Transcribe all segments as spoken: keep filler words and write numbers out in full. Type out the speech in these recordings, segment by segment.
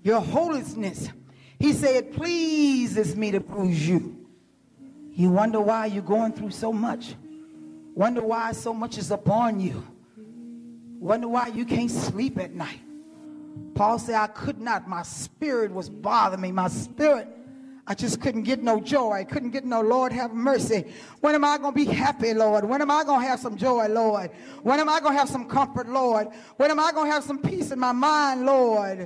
your holiness. He said, it pleases me to bruise you. You wonder why you're going through so much. Wonder why so much is upon you. Wonder why you can't sleep at night. Paul said, I could not. My spirit was bothering me. My spirit, I just couldn't get no joy. I couldn't get no, Lord, have mercy. When am I going to be happy, Lord? When am I going to have some joy, Lord? When am I going to have some comfort, Lord? When am I going to have some peace in my mind, Lord?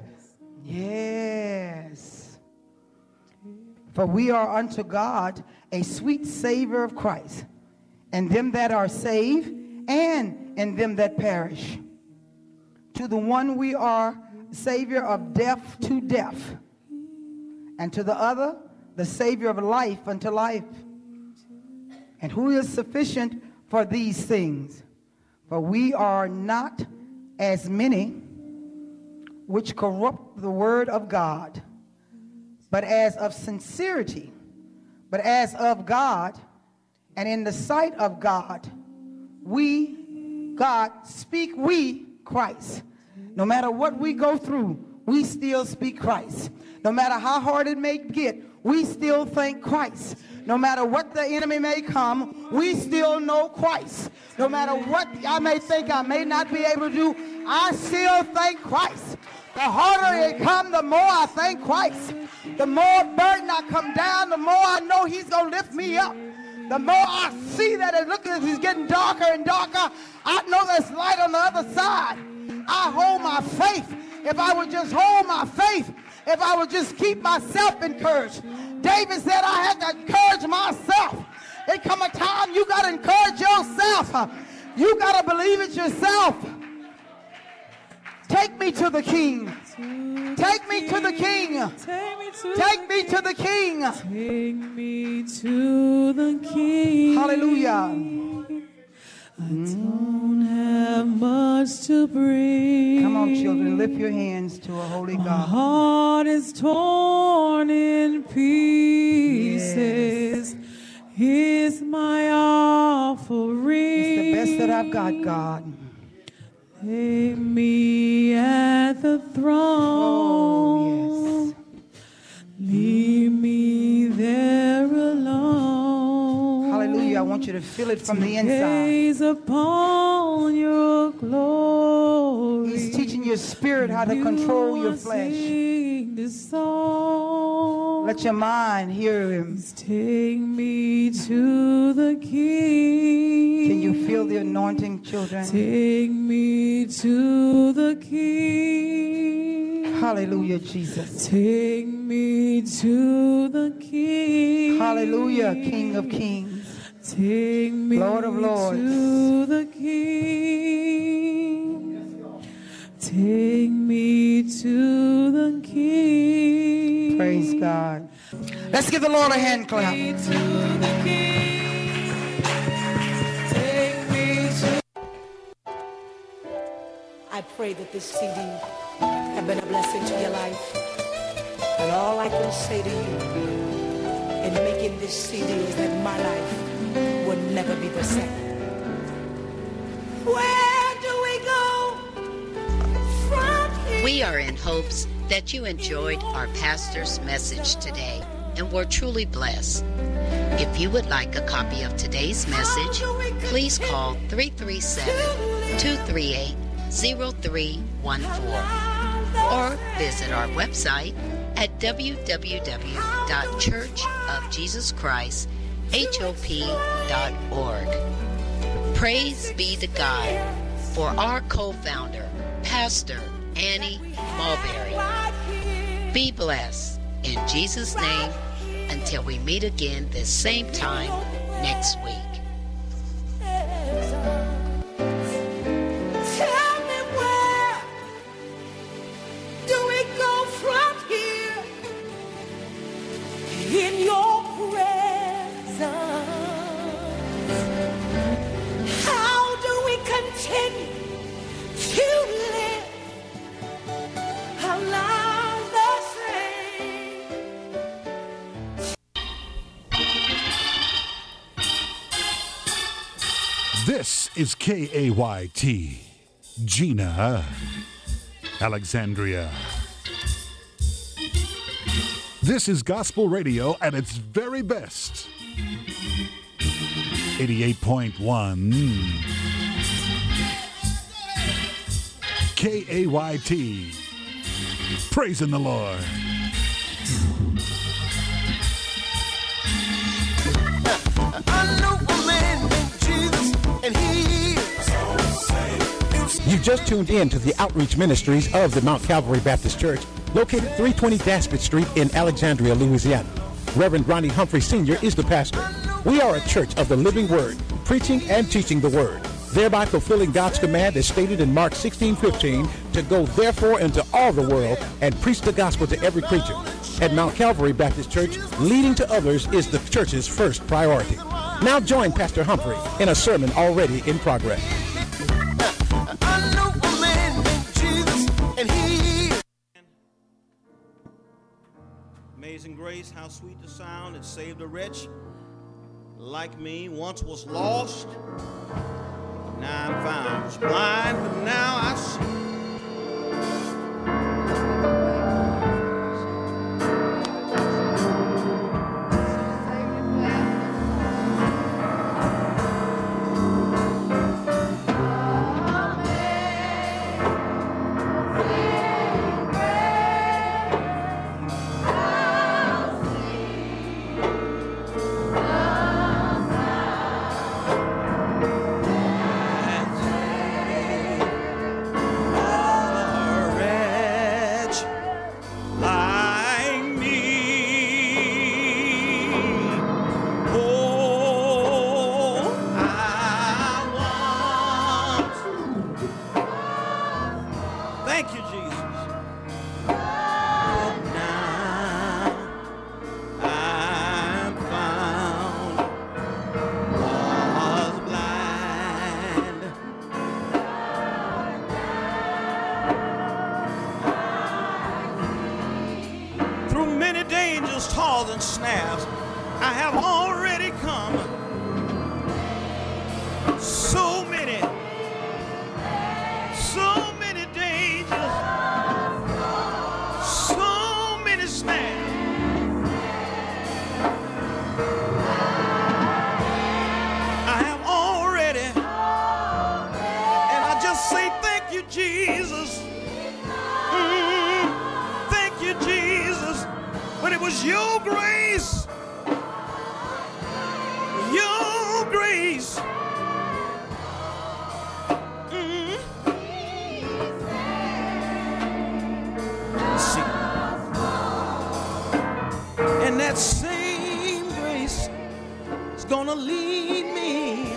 Yes. For we are unto God a sweet savor of Christ, and them that are saved, and in them that perish. To the one we are Savior of death to death, and to the other the Savior of life unto life. And who is sufficient for these things? For we are not as many which corrupt the word of God, but as of sincerity, but as of God, and in the sight of God, we, God, speak we Christ. No matter what we go through, we still speak Christ. No matter how hard it may get, we still thank Christ. No matter what the enemy may come, we still know Christ. No matter what I may think I may not be able to do, I still thank Christ. The harder it comes, the more I thank Christ. The more burden I come down, the more I know he's going to lift me up. The more I see that it looks like it's getting darker and darker, I know there's light on the other side. I hold my faith. If I would just hold my faith, if I would just keep myself encouraged. David said I had to encourage myself. There come a time you got to encourage yourself. You got to believe it yourself. Take me to the King. Take me to the King. Take me to the King. Take me to the King. Hallelujah. I don't have much to bring. Come on, children, lift your hands to a holy God. My heart is torn in pieces. Yes. Here's my offering. It's the best that I've got, God. Lay me at the throne. Oh, yes. Leave me there alone. Hallelujah. I want you to feel it from the inside. Gaze upon your glory. He's teaching your spirit how to control your flesh. This song. Let your mind hear him. Take me to the King. Can you feel the anointing, children? Take me to the King. Hallelujah, Jesus. Take me to the King. Hallelujah, King of Kings. Take me Lord of Lords. to the King. Take me to the King. Praise God. Let's give the Lord a hand clap. Take me to the King. Take me to. I pray that this C D have been a blessing to your life. And all I can say to you in making this C D is that my life will never be the same. Where do we go from here? We are in hopes that you enjoyed our pastor's message today and were truly blessed. If you would like a copy of today's message, please call three three seven, two three eight, zero three one four or visit our website at w w w dot church of jesus christ hop dot org. Praise be to God for our co-founder, Pastor Annie Mulberry. Be blessed in Jesus' name until we meet again this same time next week. Tell me where do we go from here in your presence? How do we continue to live our lives the same? This is K A Y T, Gina, Alexandria. This is gospel radio at its very best. eighty-eight point one K A Y T. Praising the Lord. I know a man named Jesus, and he is. You just tuned in to the outreach ministries of the Mount Calvary Baptist Church, located three twenty Daspit Street in Alexandria, Louisiana. Reverend Ronnie Humphrey Senior is the pastor. We are a church of the living word, preaching and teaching the word, thereby fulfilling God's command as stated in Mark sixteen fifteen, to go therefore into all the world and preach the gospel to every creature. At Mount Calvary Baptist Church, leading to others is the church's first priority. Now join Pastor Humphrey in a sermon already in progress. I know a man named Jesus, and he is. Amazing grace, how sweet the sound, it saved a wretch like me. Once was lost, now I'm found. Was blind, but now I see. And snares, I have already come. So many, so many dangers, so many snares. I have already, and I just say thank you, Jesus. Mm, thank you, Jesus. But it was your grace, your grace. Mm-hmm. See. And that same grace is gonna lead me,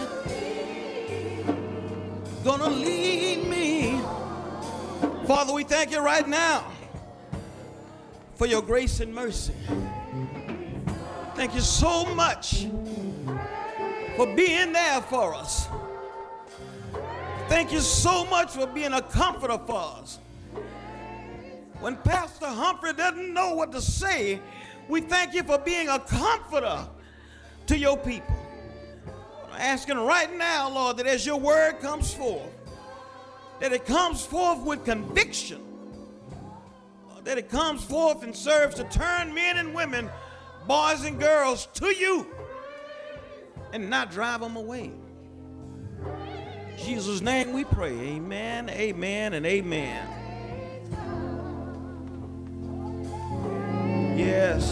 gonna lead me. Father, we thank you right now for your grace and mercy. Thank you so much for being there for us. Thank you so much for being a comforter for us. When Pastor Humphrey doesn't know what to say, we thank you for being a comforter to your people. I'm asking right now, Lord, that as your word comes forth, that it comes forth with conviction, that it comes forth and serves to turn men and women, boys and girls, to you and not drive them away. In Jesus' name we pray. Amen, amen, and amen. Yes.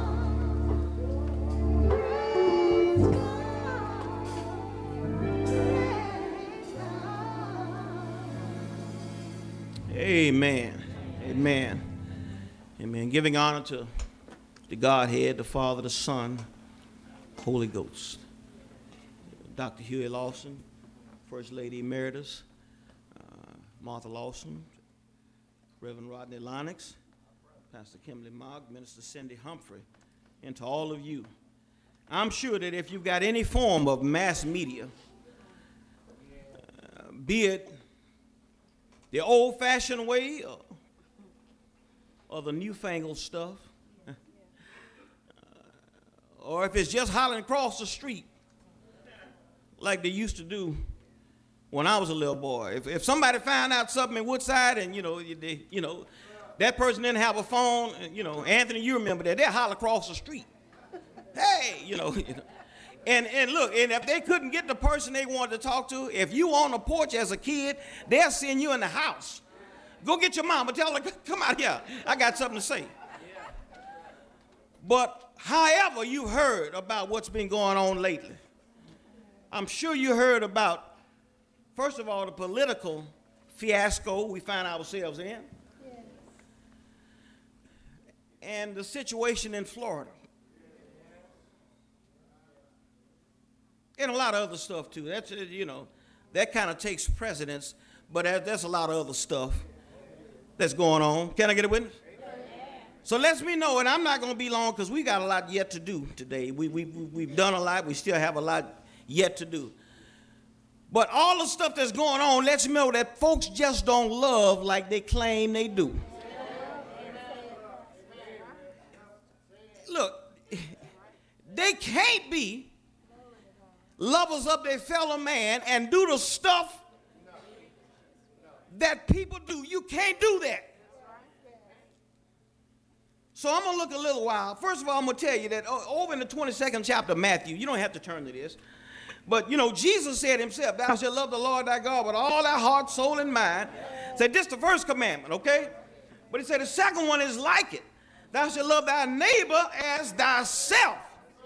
Amen, amen. Amen. Giving honor to the Godhead, the Father, the Son, Holy Ghost. Doctor Huey Lawson, First Lady Emeritus, uh, Martha Lawson, Reverend Rodney Lennox, Pastor Kimberly Mogg, Minister Cindy Humphrey, and to all of you. I'm sure that if you've got any form of mass media, uh, be it the old-fashioned way or or the newfangled stuff, uh, or if it's just hollering across the street like they used to do when I was a little boy. If, if somebody found out something in Woodside and, you know, they, you know, That person didn't have a phone. You know, Anthony, you remember that. They'll holler across the street. Hey, you know. And, and look, and if they couldn't get the person they wanted to talk to, if you on the porch as a kid, they'll send you in the house. Go get your mama. Tell her, come out here. I got something to say. But however you heard about what's been going on lately, I'm sure you heard about, first of all, the political fiasco we find ourselves in, and the situation in Florida, and a lot of other stuff too. That's, you know, that kind of takes precedence, but there's a lot of other stuff that's going on. Can I get a witness? So let me know, and I'm not going to be long because we got a lot yet to do today. We, we, we've done a lot. We still have a lot yet to do. But all the stuff that's going on lets me know that folks just don't love like they claim they do. Look, they can't be lovers of their fellow man and do the stuff that people do. You can't do that. So I'm going to look a little while. First of all, I'm going to tell you that over in the twenty-second chapter of Matthew, you don't have to turn to this, but, you know, Jesus said himself, thou shalt love the Lord thy God with all thy heart, soul, and mind. Said this is the first commandment, okay? But he said the second one is like it. Thou shalt love thy neighbor as thyself.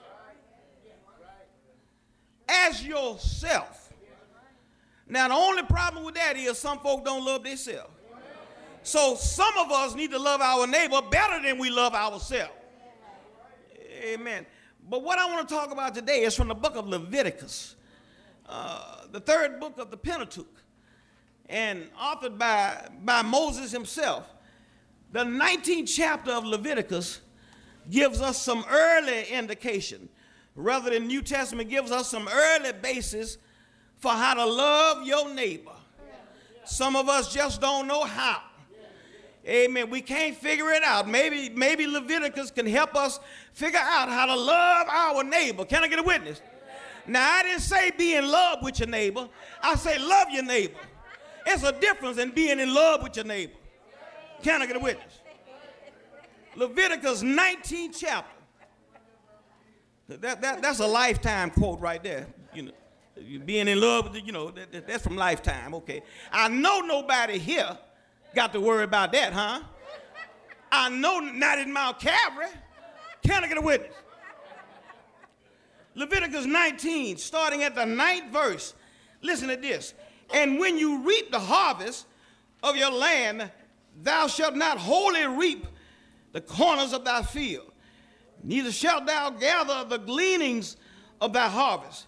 As yourself. Now, the only problem with that is some folk don't love themselves. So some of us need to love our neighbor better than we love ourselves. Amen. But what I want to talk about today is from the book of Leviticus, uh, the third book of the Pentateuch, and authored by, by Moses himself. The nineteenth chapter of Leviticus gives us some early indication, rather than New Testament gives us some early basis for how to love your neighbor. Some of us just don't know how. Amen. We can't figure it out. Maybe, maybe Leviticus can help us figure out how to love our neighbor. Can I get a witness? Now, I didn't say be in love with your neighbor. I say love your neighbor. It's a difference in being in love with your neighbor. Can I get a witness? Leviticus nineteenth chapter. That, that, that's a Lifetime quote right there. You know, being in love with the, you know, that, that, that's from Lifetime. Okay. I know nobody here got to worry about that, huh? I know not in Mount Calvary. Can I get a witness? Leviticus nineteen, starting at the ninth verse. Listen to this. And when you reap the harvest of your land, thou shalt not wholly reap the corners of thy field, neither shalt thou gather the gleanings of thy harvest.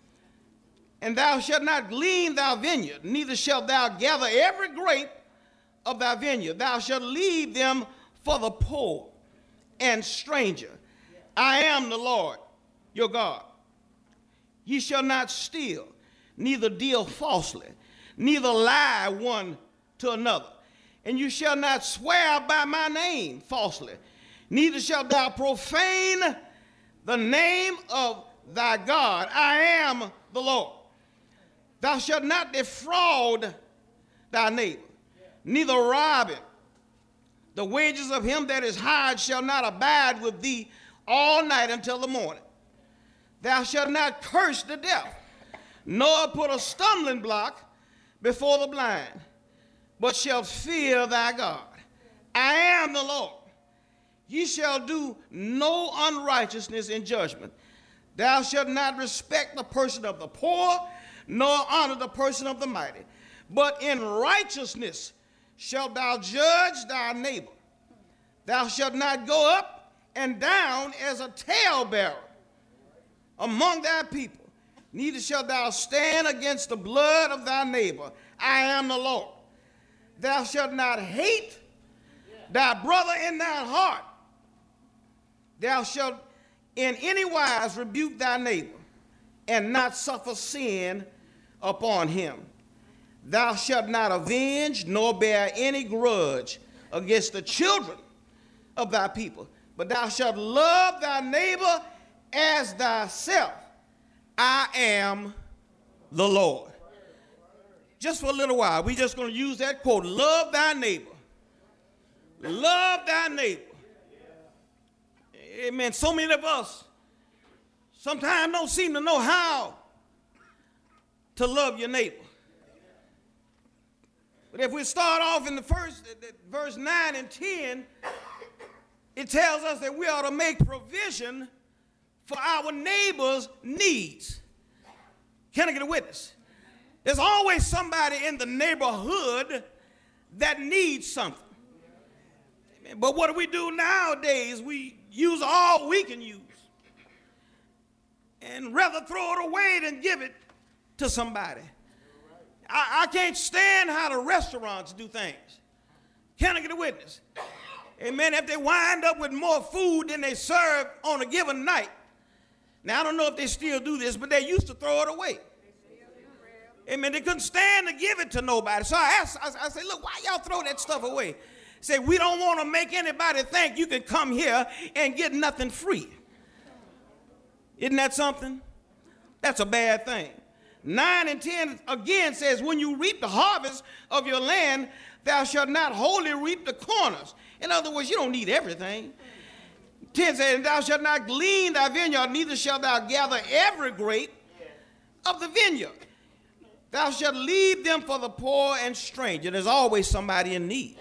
And thou shalt not glean thy vineyard, neither shalt thou gather every grape of thy vineyard. Thou shalt leave them for the poor and stranger. I am the Lord your God. Ye shall not steal, neither deal falsely, neither lie one to another. And you shall not swear by my name falsely, neither shalt thou profane the name of thy God. I am the Lord. Thou shalt not defraud thy neighbor, neither rob him. The wages of him that is hired shall not abide with thee all night until the morning. Thou shalt not curse the deaf, nor put a stumbling block before the blind, but shalt fear thy God. I am the Lord. Ye shall do no unrighteousness in judgment. Thou shalt not respect the person of the poor, nor honor the person of the mighty. But in righteousness shalt thou judge thy neighbor. Thou shalt not go up and down as a talebearer among thy people, neither shalt thou stand against the blood of thy neighbor. I am the Lord. Thou shalt not hate thy brother in thy heart. Thou shalt in any wise rebuke thy neighbor, and not suffer sin upon him. Thou shalt not avenge, nor bear any grudge against the children of thy people, but thou shalt love thy neighbor as thyself. I am the Lord. Just for a little while, we're just going to use that quote, love thy neighbor. Love thy neighbor. Amen. So many of us sometimes don't seem to know how to love your neighbor. But if we start off in the first, verse nine and ten, it tells us that we ought to make provision for our neighbor's needs. Can I get a witness? There's always somebody in the neighborhood that needs something. But what do we do nowadays? We use all we can use and rather throw it away than give it to somebody. I, I can't stand how the restaurants do things. Can I get a witness? Amen. If they wind up with more food than they serve on a given night. Now, I don't know if they still do this, but they used to throw it away. Amen. They couldn't stand to give it to nobody. So I asked, I, I said, look, why y'all throw that stuff away? Say, we don't want to make anybody think you can come here and get nothing free. Isn't that something? That's a bad thing. nine and ten again says, when you reap the harvest of your land, thou shalt not wholly reap the corners. In other words, you don't need everything. ten says, and thou shalt not glean thy vineyard, neither shalt thou gather every grape of the vineyard. Thou shalt leave them for the poor and stranger. There's always somebody in need.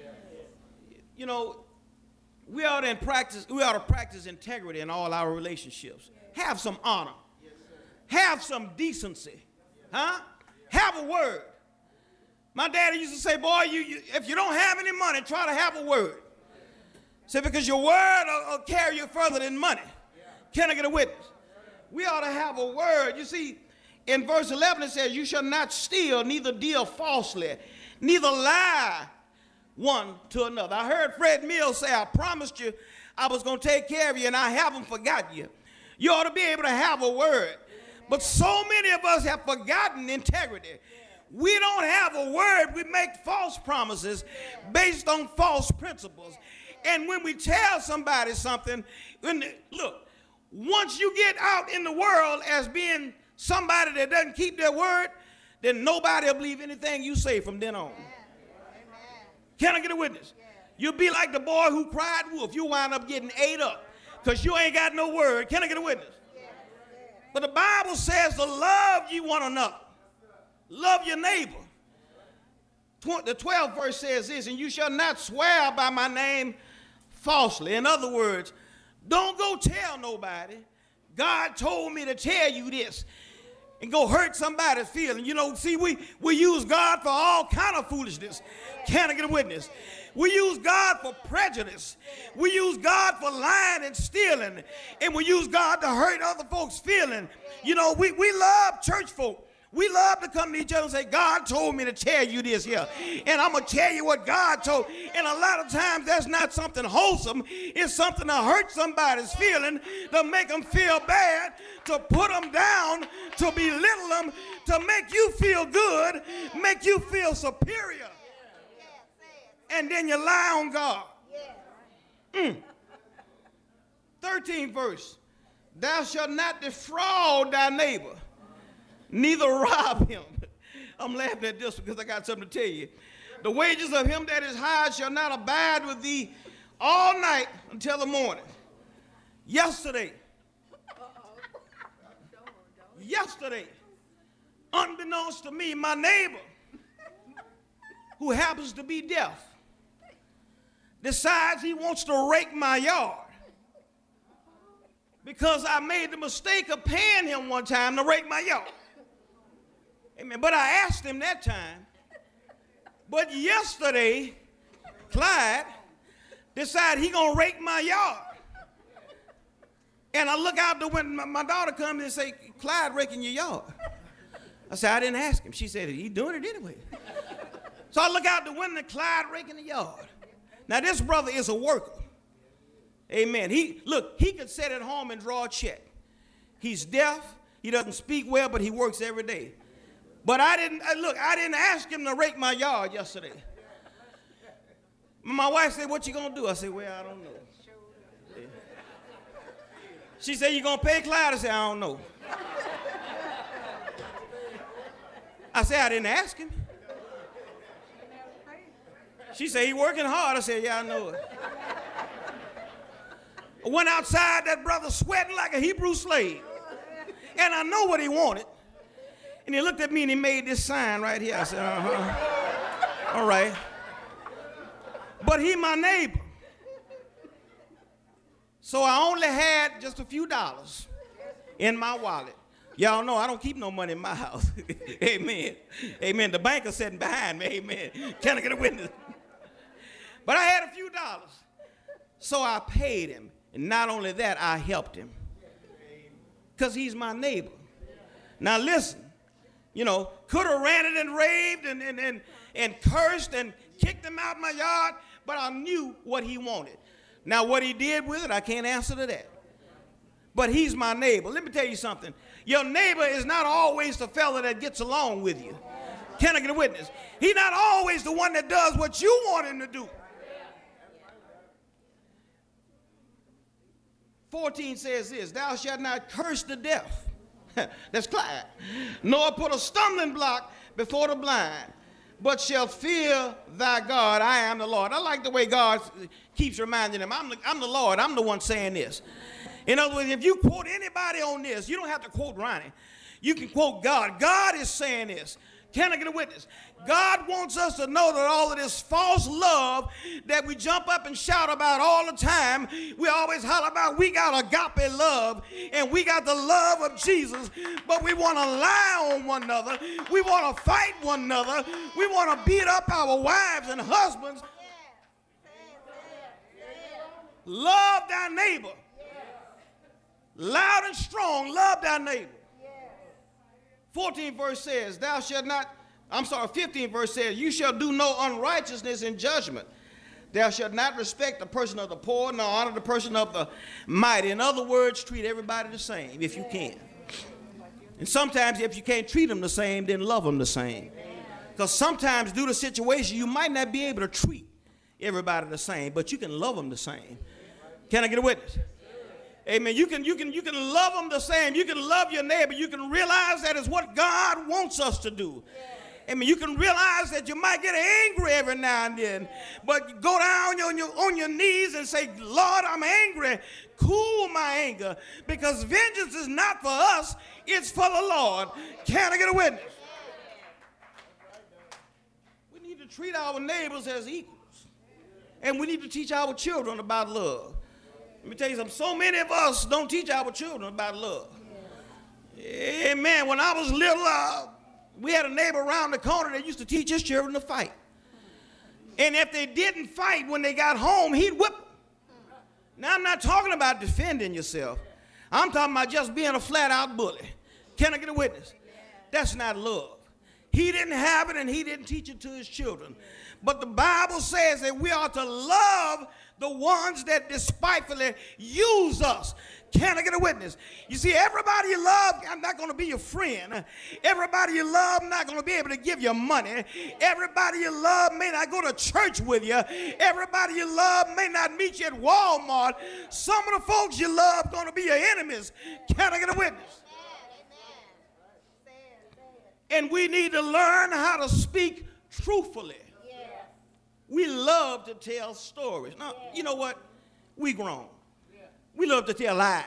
You know, we ought to practice, we ought to practice integrity in all our relationships. Have some honor. Have some decency. Huh? Have a word. My daddy used to say, boy, you, you, if you don't have any money, try to have a word. Say, because your word will, will carry you further than money. Can I get a witness? We ought to have a word. You see, in verse eleven it says, you shall not steal, neither deal falsely, neither lie one to another. I heard Fred Mills say, I promised you I was going to take care of you, and I haven't forgotten you. You ought to be able to have a word. But so many of us have forgotten integrity. We don't have a word. We make false promises based on false principles. And when we tell somebody something, when they, look, once you get out in the world as being somebody that doesn't keep their word, then nobody will believe anything you say from then on. Can I get a witness? You'll be like the boy who cried wolf. You wind up getting ate up because you ain't got no word. Can I get a witness? But the Bible says to love you one another. Love your neighbor. The twelfth verse says this, and you shall not swear by my name falsely. In other words, don't go tell nobody, God told me to tell you this, and go hurt somebody's feeling. You know, see, we, we use God for all kind of foolishness. Can I get a witness? We use God for prejudice. We use God for lying and stealing. And we use God to hurt other folks' feelings. You know, we, we love church folk. We love to come to each other and say, God told me to tell you this here. And I'm going to tell you what God told. And a lot of times that's not something wholesome. It's something to hurt somebody's feeling, to make them feel bad, to put them down, to belittle them, to make you feel good, make you feel superior. And then you lie on God. Mm. thirteenth verse. Thou shalt not defraud thy neighbor, neither rob him. I'm laughing at this because I got something to tell you. The wages of him that is hired shall not abide with thee all night until the morning. Yesterday, yesterday, unbeknownst to me, my neighbor, who happens to be deaf, decides he wants to rake my yard because I made the mistake of paying him one time to rake my yard. Amen. But I asked him that time. But yesterday, Clyde decided he gonna rake my yard. And I look out the window, my daughter comes and say, Clyde raking your yard. I said, I didn't ask him. She said, he's doing it anyway. So I look out the window, Clyde raking the yard. Now this brother is a worker. Amen. He, look, he could sit at home and draw a check. He's deaf. He doesn't speak well, but he works every day. But I didn't, look, I didn't ask him to rake my yard yesterday. My wife said, what you gonna do? I said, well, I don't know. She said, you gonna pay Clyde? I said, I don't know. I said, I didn't ask him. She said, he working hard. I said, yeah, I know it. I went outside, that brother sweating like a Hebrew slave. And I know what he wanted. And he looked at me and he made this sign right here. I said, uh-huh. All right. But he my neighbor. So I only had just a few dollars in my wallet. Y'all know I don't keep no money in my house. Amen. Amen. The banker's sitting behind me. Amen. Can I get a witness? But I had a few dollars. So I paid him. And not only that, I helped him. Because he's my neighbor. Now listen, you know, could have ranted and raved and, and, and, and cursed and kicked him out my yard, but I knew what he wanted. Now what he did with it, I can't answer to that. But he's my neighbor. Let me tell you something. Your neighbor is not always the fella that gets along with you. Can I get a witness? He's not always the one that does what you want him to do. fourteen says this, thou shalt not curse the deaf. That's Clyde. Nor put a stumbling block before the blind, but shall fear thy God. I am the Lord. I like the way God keeps reminding him, I'm the, I'm the Lord. I'm the one saying this. In other words, if you quote anybody on this, you don't have to quote Ronnie. You can quote God. God is saying this. Can I get a witness? God wants us to know that all of this false love that we jump up and shout about all the time, we always holler about, we got agape love and we got the love of Jesus, but we want to lie on one another. We want to fight one another. We want to beat up our wives and husbands. Love thy neighbor. Loud and strong, love thy neighbor. fourteenth verse says, thou shalt not, I'm sorry, fifteenth verse says, you shall do no unrighteousness in judgment. Thou shalt not respect the person of the poor, nor honor the person of the mighty. In other words, treat everybody the same if you can. And sometimes if you can't treat them the same, then love them the same. Because sometimes due to situation, you might not be able to treat everybody the same, but you can love them the same. Can I get a witness? Amen. You can, you can, you can love them the same. You can love your neighbor. You can realize that is what God wants us to do. Yeah. Amen. You can realize that you might get angry every now and then, but go down on your, on your knees and say, Lord, I'm angry. Cool my anger, because vengeance is not for us. It's for the Lord. Can I get a witness? We need to treat our neighbors as equals, and we need to teach our children about love. Let me tell you something, so many of us don't teach our children about love. Yeah. Amen. When I was little, uh, we had a neighbor around the corner that used to teach his children to fight. And if they didn't fight when they got home, he'd whip them. Now, I'm not talking about defending yourself. I'm talking about just being a flat-out bully. Can I get a witness? That's not love. He didn't have it, and he didn't teach it to his children. But the Bible says that we are to love the ones that despitefully use us. Can I get a witness? You see, everybody you love, I'm not going to be your friend. Everybody you love, I'm not going to be able to give you money. Everybody you love may not go to church with you. Everybody you love may not meet you at Walmart. Some of the folks you love are going to be your enemies. Can I get a witness? And we need to learn how to speak truthfully. We love to tell stories. Now, you know what? We grown. We love to tell lies.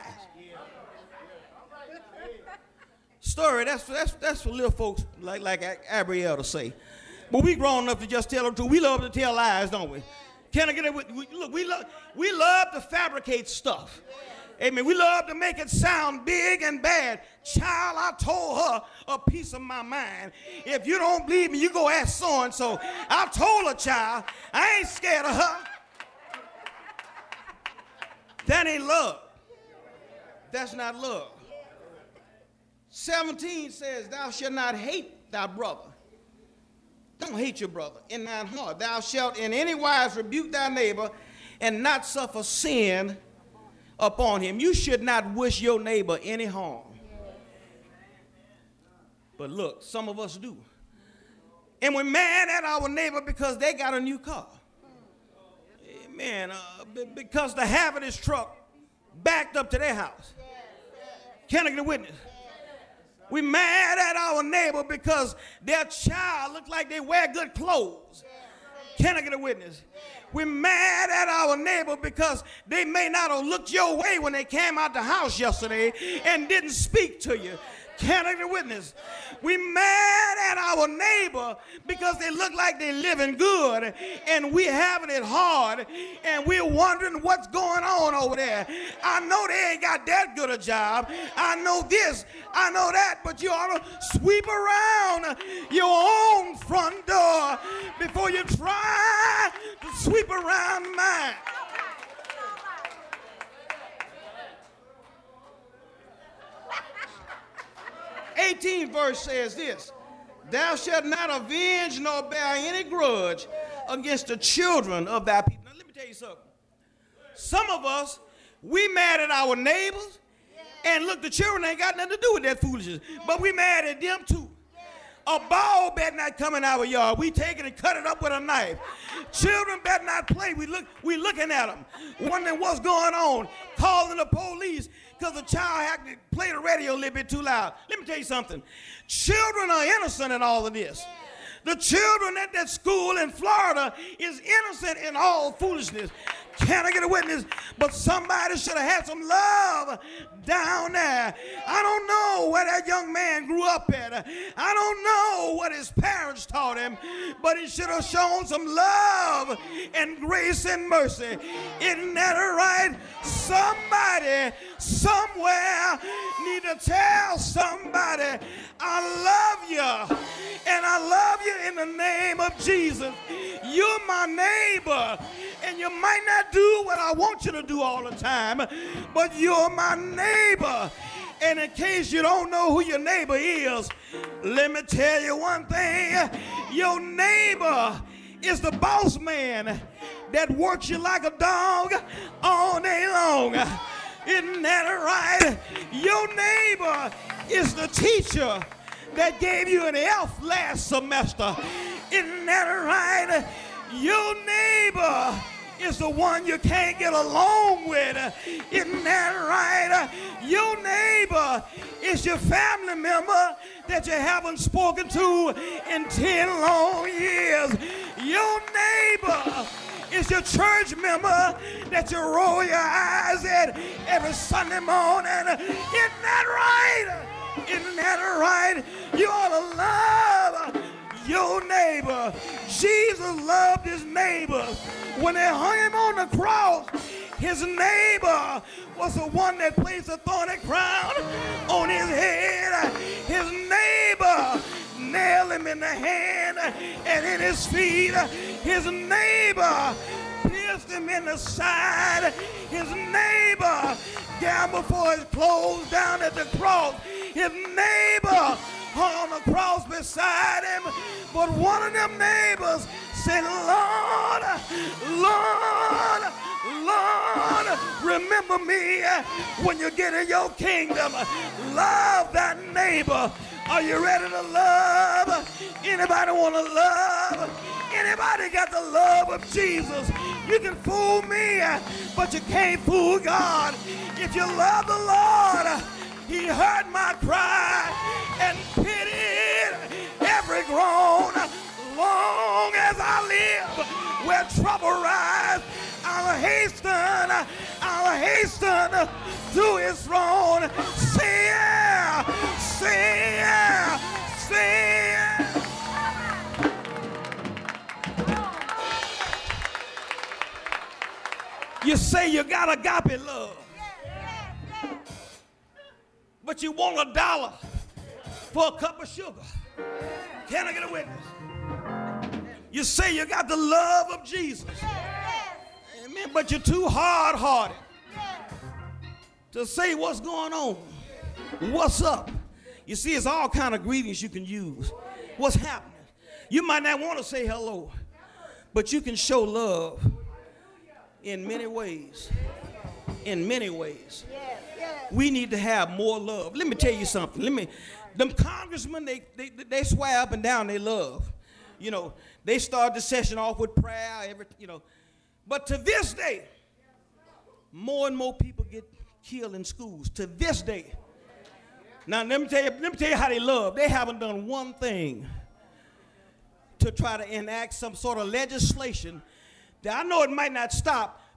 Story, that's, that's, that's for little folks like, like Gabrielle to say. But we grown enough to just tell the truth. We love to tell lies, don't we? Can I get it? We, look, we love, we love to fabricate stuff. Amen. We love to make it sound big and bad. Child, I told her a piece of my mind. If you don't believe me, you go ask so-and-so. I told her, child, I ain't scared of her. That ain't love. That's not love. seventeen says, thou shalt not hate thy brother. Don't hate your brother in thine heart. Thou shalt in any wise rebuke thy neighbor and not suffer sin upon him. You should not wish your neighbor any harm. But look, some of us do. And we're mad at our neighbor because they got a new car. Amen. Uh, because the habit is truck backed up to their house. Can I get a witness? We're mad at our neighbor because their child looks like they wear good clothes. Can I get a witness? We're mad at our neighbor because they may not have looked your way when they came out the house yesterday and didn't speak to you. Can I get a witness? We mad at our neighbor because they look like they're living good and we're having it hard and we're wondering what's going on over there. I know they ain't got that good a job. I know this, I know that, but you ought to sweep around your own front door before you try to sweep around mine. eighteenth verse says this: thou shalt not avenge nor bear any grudge against the children of thy people. Now let me tell you something. Some of us, we mad at our neighbors, and look, the children ain't got nothing to do with that foolishness, but we mad at them too. A ball better not come in our yard. We take it and cut it up with a knife. Children better not play. We look, we looking at them, wondering what's going on, calling the police because the child had to play the radio a little bit too loud. Let me tell you something. Children are innocent in all of this. The children at that school in Florida is innocent in all foolishness. Can I get a witness? But somebody should have had some love down there. I don't know where that young man grew up at. I don't know what his parents taught him, but he should have shown some love and grace and mercy. Isn't that right? Somebody somewhere need to tell somebody, I love you, and I love you in the name of Jesus. You're my neighbor, and you might not do what I want you to do all the time, but you're my neighbor. And in case you don't know who your neighbor is, let me tell you one thing. Your neighbor is the boss man that works you like a dog all day long. Isn't that right? Your neighbor is the teacher that gave you an F last semester. Isn't that right? Your neighbor is the one you can't get along with. Isn't that right? Your neighbor is your family member that you haven't spoken to in ten long years. Your neighbor is your church member that you roll your eyes at every Sunday morning. Isn't that right? Isn't that right? You ought to love your neighbor. Jesus loved his neighbor. When they hung him on the cross, his neighbor was the one that placed a thorny crown on his head. His neighbor nailed him in the hand and in his feet. His neighbor pierced him in the side. His neighbor gambled for his clothes down at the cross. His neighbor hung on the cross beside him. But one of them neighbors said, Lord, Lord, Lord, remember me when you get in your kingdom. Love that neighbor. Are you ready to love? Anybody want to love? Anybody got the love of Jesus? You can fool me, but you can't fool God. If you love the Lord, he heard my cry and pitied every groan. Long as I live, where trouble rise, I'll hasten, I'll hasten to his throne. Sing, sing, sing. You say you got agape love, but you want a dollar for a cup of sugar. Can I get a witness? You say you got the love of Jesus, amen, but you're too hard-hearted to say what's going on, what's up. You see, it's all kind of greetings you can use. What's happening? You might not want to say hello, but you can show love in many ways. In many ways. We need to have more love. Let me tell you something. Let me. Them congressmen, they they they swear up and down they love. You know, they start the session off with prayer, every, you know. But to this day, more and more people get killed in schools. To this day. Now let me tell you, let me tell you how they love. They haven't done one thing to try to enact some sort of legislation that I know it might not stop,